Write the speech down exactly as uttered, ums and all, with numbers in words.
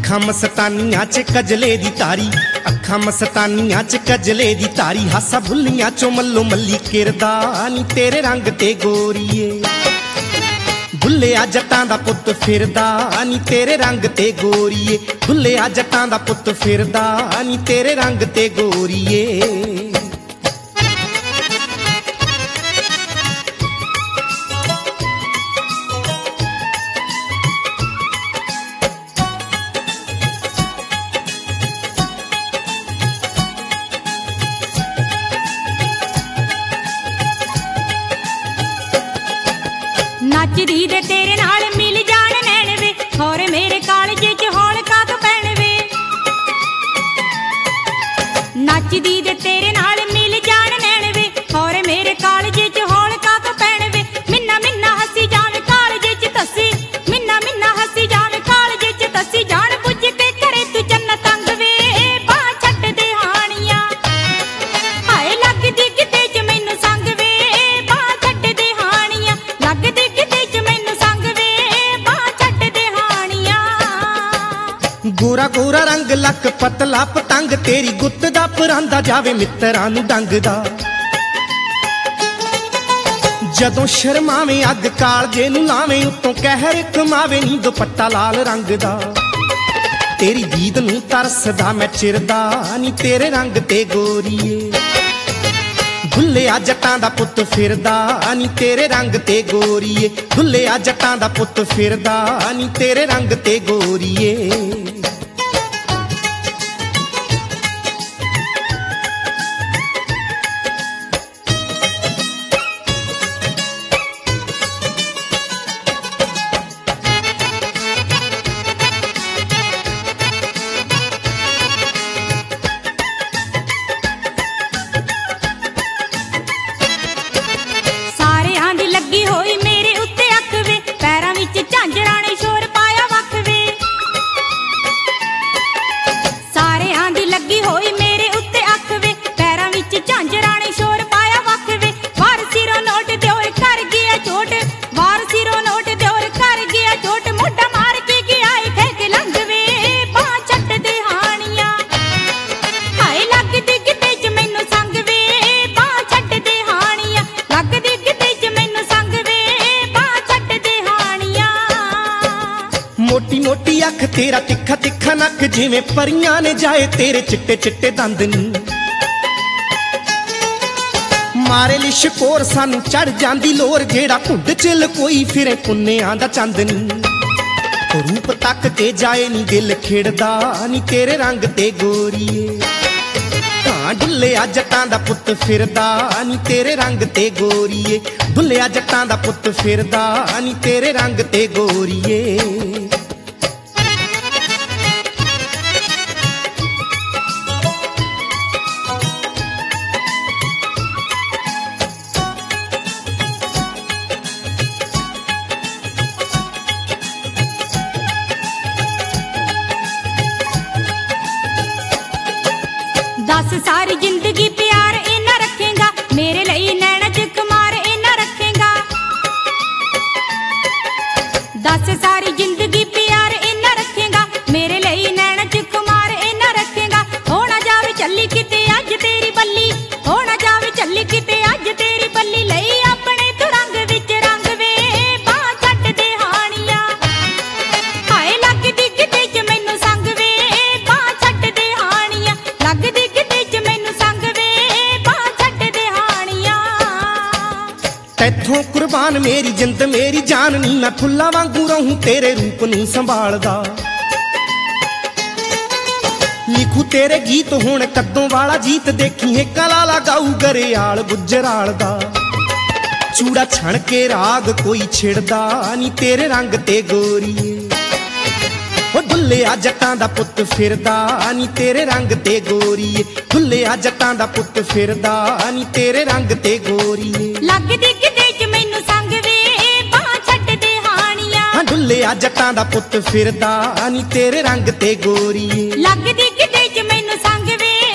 ਅੱਖਾਂ ਮਸਤਾਨੀਆਂ ਚ ਕਜਲੇ ਦੀ ਤਾਰੀ, ਅੱਖਾਂ ਮਸਤਾਨੀਆਂ ਚ ਕਜਲੇ ਦੀ ਤਾਰੀ, ਹਾਸਾ ਭੁੱਲੀਆਂ ਚੋਂ ਮੱਲੋ ਮੱਲੀ ਕਿਰਦਾ ਨੀ ਤੇਰੇ ਰੰਗ ਤੇ ਗੋਰੀਏ। ਭੁੱਲਿਆ ਜੱਟਾਂ ਦਾ ਪੁੱਤ ਫਿਰਦਾ ਨੀ ਤੇਰੇ ਰੰਗ ਤੇ ਗੋਰੀਏ, ਭੁੱਲਿਆ ਜੱਟਾਂ ਦਾ ਪੁੱਤ ਫਿਰਦਾ ਨੀ ਤੇਰੇ ਰੰਗ ਤੇ ਗੋਰੀਏ। ਨੱਚਦੀ ਦੇ ਤੇਰੇ ਨਾਲ ਮਿਲ ਜਾਣ ਨੈਣ ਵੇ, ਹੋਰ ਮੇਰੇ ਕਾਲਜੇ ਚ ਹੌਲ ਕਾਹਤੋਂ ਪੈਣ ਵੇ। ਨੱਚਦੀ ਦੇ ਤੇਰੇ ਨਾਲ ਮਿਲ ਜਾਣ ਨੈਣ ਵੇ, ਹੋਰ ਮੇਰੇ ਕਾਲਜੇ ਚ ਹੌਲ ਕਾਹਤੋਂ ਪੈਣ ਵੇ। ਮਿੰਨਾ ਮਿੰਨਾ ਹੱਸੀ ਜਾਵੇਂ ਕਾਲਜੇ ਚ ਤੱਸੀ, ਮਿੰਨਾ ਮਿੰਨਾ ਹੱਸੀ ਜਾਵੇਂ ਕਾਲਜੇ ਚ ਤੱਸੀ, ਜਾਣ ਬੁੱਝ ਕੇ ਕਰੇ ਤੂੰ ਚੰਨ ਤੰਗ ਵੇ ਬਾਹ ਛੱਡ ਦੇ ਹਾਣੀਆਂ। ਹਾਏ ਲੱਗਦੀ ਕਿਤੇ ਚ ਮੈਨੂੰ ਸੰਗ ਵੇ ਬਾਹ ਛੱਡ ਦੇ ਹਾਣੀਆਂ, ਲੱਗਦੀ ਗੋਰਾ ਗੋਰਾ ਰੰਗ ਲੱਕ ਪਤਲਾ ਪਤੰਗ, ਤੇਰੀ ਗੁੱਤ ਦਾ ਪਰਾਂਦਾ ਜਾਵੇ ਮਿੱਤਰਾਂ ਨੂੰ ਡੰਗਦਾ। ਜਦੋਂ ਸ਼ਰਮਾਵੇਂ ਅੱਗ ਕਾਲਜੇ ਨੂੰ ਲਾਵੇਂ, ਉੱਤੋਂ ਕਹਿਰ ਕਮਾਵੇ ਨੀ ਦੁਪੱਟਾ ਲਾਲ ਰੰਗ ਦਾ। ਤੇਰੀ ਦੀਦ ਨੂੰ ਤਰਸਦਾ ਮੈਂ ਚਿਰਦਾ ਨੀ ਤੇਰੇ ਰੰਗ ਤੇ ਗੋਰੀਏ। ਭੁੱਲਿਆ ਜੱਟਾਂ ਦਾ ਪੁੱਤ ਫਿਰਦਾ ਨੀ ਤੇਰੇ ਰੰਗ ਤੇ ਗੋਰੀਏ, ਭੁੱਲਿਆ ਜੱਟਾਂ ਦਾ ਪੁੱਤ ਫਿਰਦਾ ਨੀ ਤੇਰੇ ਰੰਗ ਤੇ ਗੋਰੀਏ। ਸਾਰਿਆਂ ਦੀ ਲੱਗੀ ਹੋਈ ਮੇਰੇ ਉੱਤੇ ਅੱਖ ਵੇ, ਪੈਰਾਂ ਵਿੱਚ ਝਾਂਜਰਾਂ ਨੇ ਸ਼ੋਰ ਪਾਇਆ ਵੱਖ ਵੇ। ਸਾਰਿਆਂ ਦੀ ਲੱਗੀ ਹੋਈ ਮੇਰੇ ਉੱਤੇ ਅੱਖ ਵੇ, ਪੈਰਾਂ ਵਿੱਚ ਝਾਂਜਰਾਂ ਨੇ ਸ਼ੋਰ ਪਾਇਆ ਵੱਖ ਵੇ। ਵਾਰ ਸਿਰੋਂ ਨੋਟ ਦਿਓਰ ਕਰ ਗਿਆ ਚੋਟ, ਵਾਰ ਸਿਰੋਂ ਨੋਟ ਦਿਓਰ ਕਰ ਗਿਆ ਚੋਟ, ਮੋਢਾ ਮਾਰ ਕੇ ਗਿਆ ਏ ਠੇਕ ਲੰਘ ਵੇ ਬਾਹ ਛੱਡ ਦੇ ਹਾਣੀਆਂ। ਹਾਏ ਲੱਗਦੀ ਕਿਤੇ ਚ ਮੈਨੂੰ ਸੰਗ ਵੇ ਬਾਹ ਛੱਡ ਦੇ ਹਾਣੀਆਂ, ਲੱਗਦੀ ਕਿਤੇ ਚ ਮੈਨੂੰ ਸੰਗ ਵੇ ਬਾਹ ਛੱਡ ਦੇ ਹਾਣੀਆਂ। ਮੋਟੀ ਮੋਟੀ ਅੱਖ ਤੇਰਾ ਤਿੱਖਾ ਤਿੱਖਾ ਨੱਕ, ਜਿਵੇਂ ਪਰੀਆਂ ਨੇ ਜਾਏ ਤੇਰੇ ਚਿੱਟੇ ਚਿੱਟੇ ਦੰਦ ਨੀ। ਮਾਰੇ ਲਿਸ਼ਕੋਰ ਸਾਨੂੰ ਚੜ ਜਾਂਦੀ ਲੋਰ, ਜਿਹੜਾ ਘੁੱਡ ਚ ਲਕੋਈ ਫਿਰੇ ਪੁੰਨਿਆਂ ਦਾ ਚੰਦ ਨੀ। ਰੂਪ ਤੱਕ ਕੇ ਜਾਏ ਨੀ ਦਿਲ ਖਿੜਦਾ ਨੀ ਤੇਰੇ ਰੰਗ ਤੇ ਗੋਰੀਏ। ਤਾਂ ਡੁੱਲਿਆ ਜੱਟਾਂ ਦਾ ਪੁੱਤ ਫਿਰਦਾ ਨੀ ਤੇਰੇ ਰੰਗ ਤੇ ਗੋਰੀਏ, ਡੁੱਲਿਆ ਜੱਟਾਂ ਦਾ ਪੁੱਤ ਫਿਰਦਾ ਨੀ ਤੇਰੇ ਰੰਗ ਤੇ ਗੋਰੀਏ। ਦੱਸ ਸਾਰੀ ਜ਼ਿੰਦਗੀ ਪਿਆਰ ਇਹਨਾਂ ਰੱਖੇਗਾ, ਮੇਰੇ ਲਈ ਨੈਣਾ ਚ ਖੁਮਾਰ ਇਹਨਾਂ ਰੱਖੇਗਾ। ਦੱਸ ਸਾਰੀ ਜ਼ਿੰਦਗੀ ਪਿਆਰ ਇਹਨਾਂ ਰੱਖੇਗਾ, ਮੇਰੇ ਲਈ ਨੈਣਾ ਚ ਖੁਮਾਰ ਇਹਨਾਂ ਰੱਖੇਗਾ। ਹੋ ਨਾ ਜਾਵੇ ਚੱਲੀ ਕਿਤੇ ਅੱਜ ਤੇਰੀ ਬੱਲੀ, ਹੋ ਨਾ ਜਾਵੇ ਚੱਲੀ ਕਿਤੇ ਅੱਜ ਤੇਰੀ ਬੱਲੀ, ਲਈ ਆਪਣੇ ਤੂੰ ਰੰਗ ਵਿੱਚ ਰੰਗ ਵੇ ਬਾਹ ਛੱਡ ਦੇ ਹਾਣੀਆਂ। ਹਾਏ ਲੱਗਦੀ ਕਿਤੇ ਚ ਮੈਨੂੰ ਸੰਗ ਵੇ ਬਾਹ ਛੱਡ ਦੇ ਹਾਣੀਆਂ, ਲੱਗਦੀ ਕਿਤੇ ਚ ਮੈਨੂੰ ਸੰਗ ਵੇ ਬਾਹ ਛੱਡ ਦੇ ਹਾਣੀਆਂ। ਤੈਥੋਂ ਕੁਰਬਾਨ ਮੇਰੀ ਜਿੰਦ ਮੇਰੀ ਜਾਨ ਨੀ, ਮੈਂ ਫੁੱਲਾਂ ਵਾਂਗੂ ਰਹੂੰ ਤੇਰੇ ਰੂਪ ਨੂੰ ਸੰਭਾਲਦਾ। ਲਿਖੂ ਤੇਰੇ ਗੀਤ ਹੁਣ ਕੱਦੋਂ ਵਾਲਾ ਜੀਤ, ਦੇਖੀ ਹੇਕਾਂ ਲਾਲਾ ਗਾਊ ਗਰੇਆਲ ਗੁੱਜਰਾਲ ਦਾ। ਚੂੜਾ ਛਣ ਕੇ ਰਾਗ ਕੋਈ ਛਿੜਦਾ ਨੀ ਤੇਰੇ ਰੰਗ ਤੇ ਗੋਰੀਏ। ਹੋ ਡੁੱਲਿਆ ਜੱਟਾਂ ਦਾ ਪੁੱਤ ਫਿਰਦਾ ਨੀ ਤੇਰੇ ਰੰਗ ਤੇ ਗੋਰੀਏ, ਡੁੱਲਿਆ ਜੱਟਾਂ ਦਾ ਪੁੱਤ ਫਿਰਦਾ ਨੀ ਤੇਰੇ ਰੰਗ ਤੇ ਗੋਰੀਏ। ਲੱਗਦੀ ਕਿਤੇ ਚ ਮੈਨੂੰ ਸੰਗ ਵੇ ਬਾਹ ਛੱਡ ਦੇ ਹਾਣੀਆਂ, ਹਾਂ ਡੁੱਲਿਆ ਜੱਟਾਂ ਦਾ ਪੁੱਤ ਫਿਰਦਾ ਨੀ ਤੇਰੇ ਰੰਗ ਤੇ ਗੋਰੀਏ। ਲੱਗਦੀ ਕਿਤੇ ਚ ਮੈਨੂੰ ਸੰਗ ਵੇ